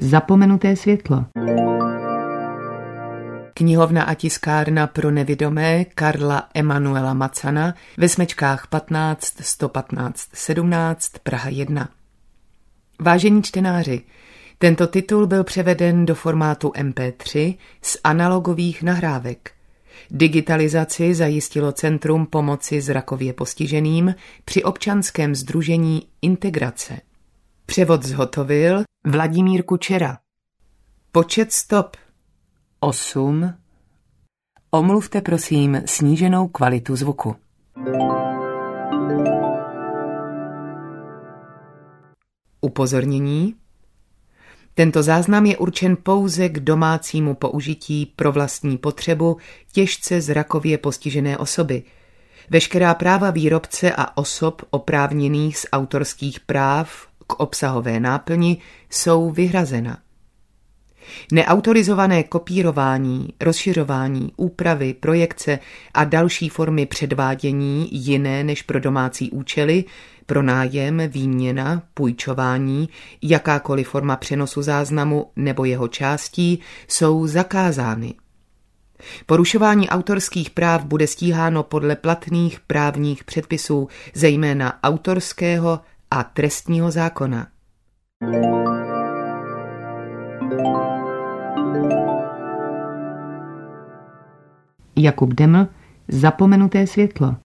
Zapomenuté světlo. Knihovna a tiskárna pro nevidomé Karla Emanuela Macana ve Smečkách 15 115 17 Praha 1. Vážení čtenáři, tento titul byl převeden do formátu MP3 z analogových nahrávek. Digitalizaci zajistilo Centrum pomoci zrakově postiženým při občanském sdružení Integrace. Převod zhotovil Vladimír Kučera. Počet stop 8. Omluvte prosím sníženou kvalitu zvuku. Upozornění. Tento záznam je určen pouze k domácímu použití pro vlastní potřebu těžce zrakově postižené osoby. Veškerá práva výrobce a osob oprávněných z autorských práv k obsahové náplni jsou vyhrazena. Neautorizované kopírování, rozšiřování, úpravy, projekce a další formy předvádění jiné než pro domácí účely, pronájem, výměna, půjčování, jakákoliv forma přenosu záznamu nebo jeho částí jsou zakázány. Porušování autorských práv bude stíháno podle platných právních předpisů, zejména autorského a trestního zákona. Jakub Deml, Zapomenuté světlo.